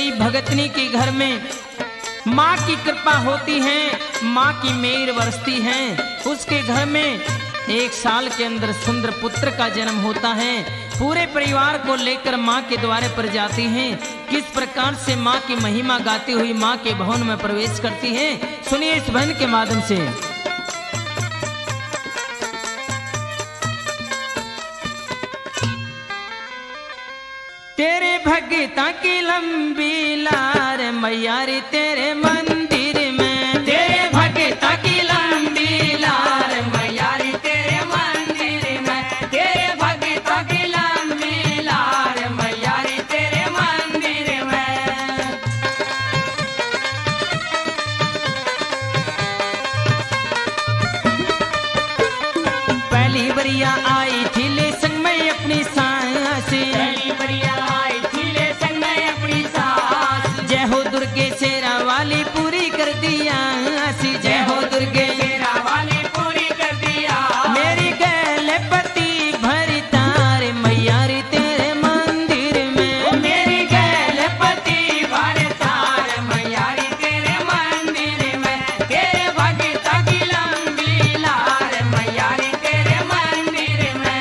गरीब भगतनी के घर में माँ की कृपा होती है, माँ की मेहर बरसती है। उसके घर में 1 साल के अंदर सुंदर पुत्र का जन्म होता है। पूरे परिवार को लेकर माँ के द्वारे पर जाती हैं। किस प्रकार से माँ की महिमा गाती हुई माँ के भवन में प्रवेश करती हैं, सुनिए इस भजन के माध्यम से। तेरे भगता की लंबी लार मैया रे तेरे मंदिर में, तेरे भगता की लंबी लार मैया रे तेरे मंदिर में, तेरे भगता की लंबी लार मैया रे तेरे मंदिर में। पहली बरिया आई थी ले संग में अपनी सास, पहली बरिया आई थी ले संग में अपनी सास। जय हो दुर्गे शेरा वाली पूरी कर दिया, जय हो दुर्गे शेरा वाली पूरी कर दिया। मेरी गले पति भरी तार मैया रे तेरे मंदिर में, मेरी गले पति भरी तार मैया रे तेरे मंदिर में, तेरे भगता की लंबी लार मैया रे तेरे मंदिर में।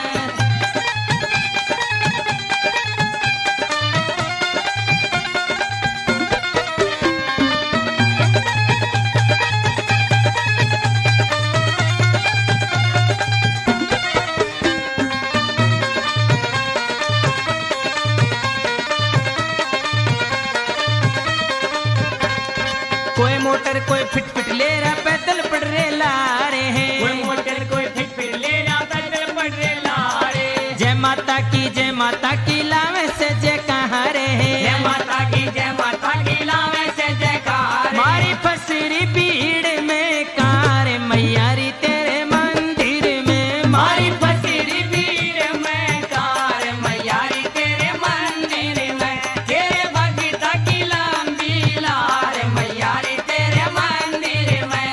कोई मोटर कोई फिट फिट ले रहा पैदल पड़ रे ला रहे हैं, कोई मोटर कोई फिट फिट ले रहा पैदल पड़ रे ला रे। जय माता की लावे से जय कहाँ रे हैं, जय माता की लावे से जय कहाँ रे। मारी फसरी भीड़ में कार मैया रे तेरे मंदिर में, मारी फसरी भीड़ में कार मैया रे तेरे मंदिर में, तेरे भगता की लंबी लार मैया रे तेरे मंदिर में।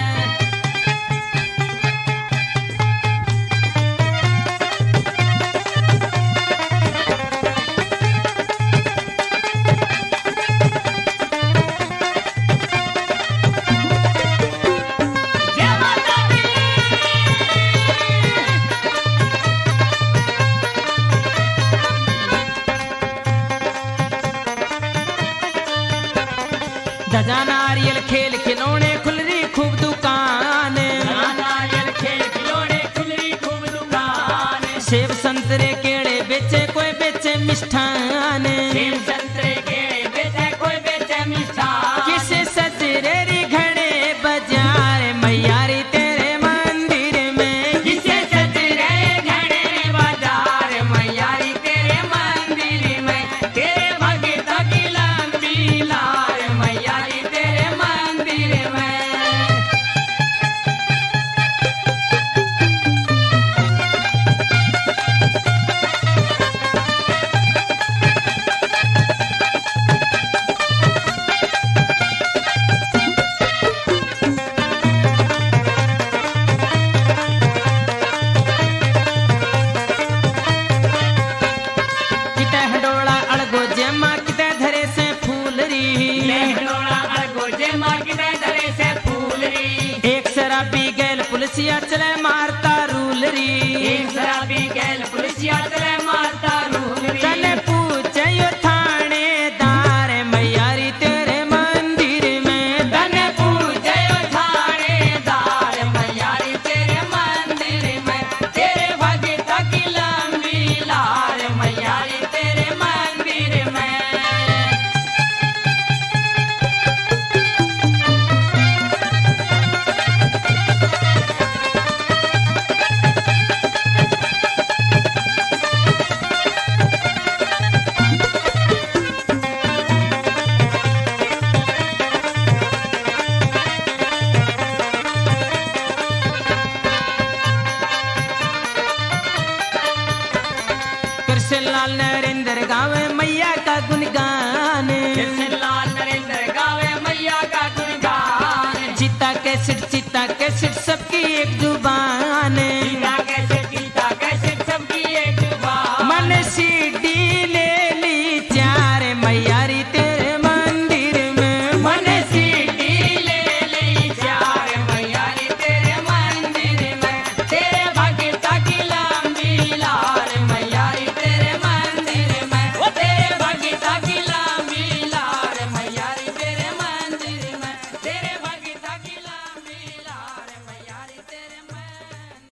जय माता दी। धजा नारियल खेल खिलौने खुल रही खूब दुकान, नारियल खेल खिलौने खुल रही खूब दुकान। सेब संतरे केड़े बेचे कोई बेचे मिष्ठान, सेब संतरे केड़े बेचे कोई बेचे मिष्ठान। किसे सजरे रे घड़े बाजार मैया रे तेरे मंदिर में, किसे सजरे घड़े बाजार मैया रे तेरे मंदिर में, तेरे भगता की लंबी लार मैया रे तेरे मंदिर में। किते हडोला अड़गो जेमा किते धरे से फूल री, हडोला अड़गो जेमा किते धरे से फूल री। एक शराबी गैल पुलिसिया चले मारता रूल री, एक शराबी गैल पुलिसिया चले मारता रूल री। चले पूछे यो थानेदार मैया रे तेरे मंदिर में, तने पूछे यो थानेदार मैया रे तेरे मंदिर में, तेरे भगता की लंबी लार मैया रे तेरे मंदिर में। कृष्णलाल नरेंद्र गावे मैया का गुणगान, कृष्णलाल नरेंद्र गावे मैया का गुणगान। चिता के सिर सबकी एक जुबान,